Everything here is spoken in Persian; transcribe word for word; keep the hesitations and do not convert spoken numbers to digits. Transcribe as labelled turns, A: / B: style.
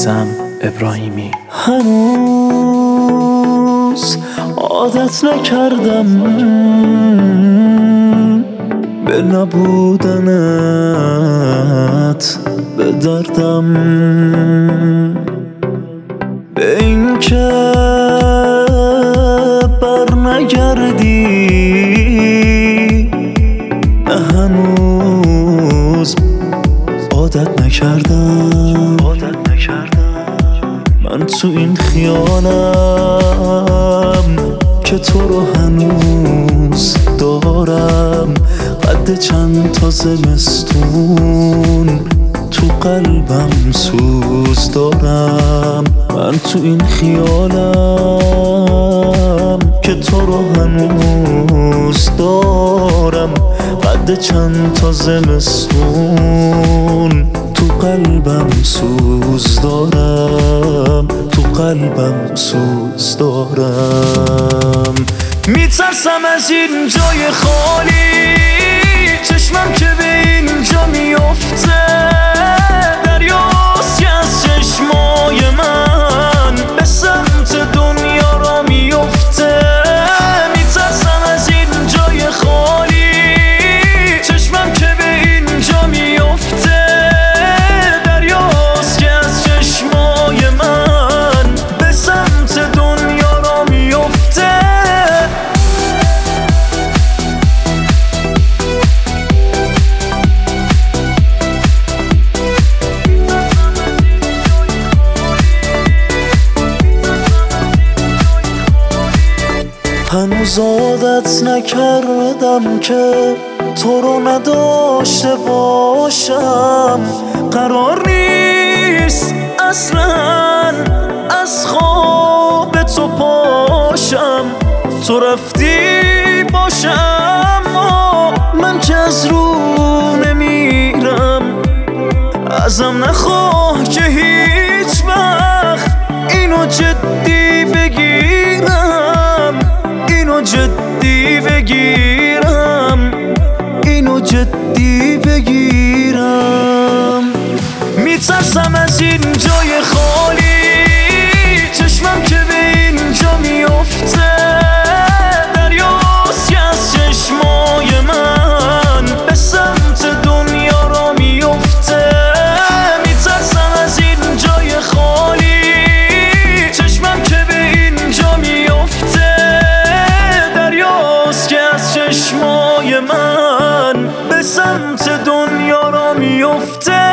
A: میثم ابراهیمی.
B: هنوز عادت نکردم به نبودنت، به دردم، به این که بر نگردی. نه هنوز عادت نکردم من تو این خیالم که تو رو هنوز دارم. قد چند تا زمستون تو قلبم سوز دارم. من تو این خیالم که تو رو هنوز دارم. قد چند تا زمستون تو قلبم سوز دارم. تو قلبم سوز دارم. میترسم از این جای خالی، چشمم که به اینجا میفته. دریاست که از چشمای من به سمت دنیا را میفته. میترسم از این جای خالی، چشمم که به اینجا میفته. دریاست که از چشمای من به سمت دنیا را میفته. هنوز عادت نکردم که تو رو نداشته باشم. قرار نیست اصلا از خواب تو پاشم. تو رفتی باشم اما من که از رو نمیرم. ازم نخواه که هیچ وقت اینو جدی بگیرم. اینو جدی بگیرم. اینو جدی بگیرم. میترسم از این جای خالی، چشمم که به اینجا میفته. دریاست که از چشمای من به سمت دنیا را میفته. میترسم از این جای خالی، چشمم که به اینجا میفته. دریاست که از چشمای من به سمت دنیا را میفته.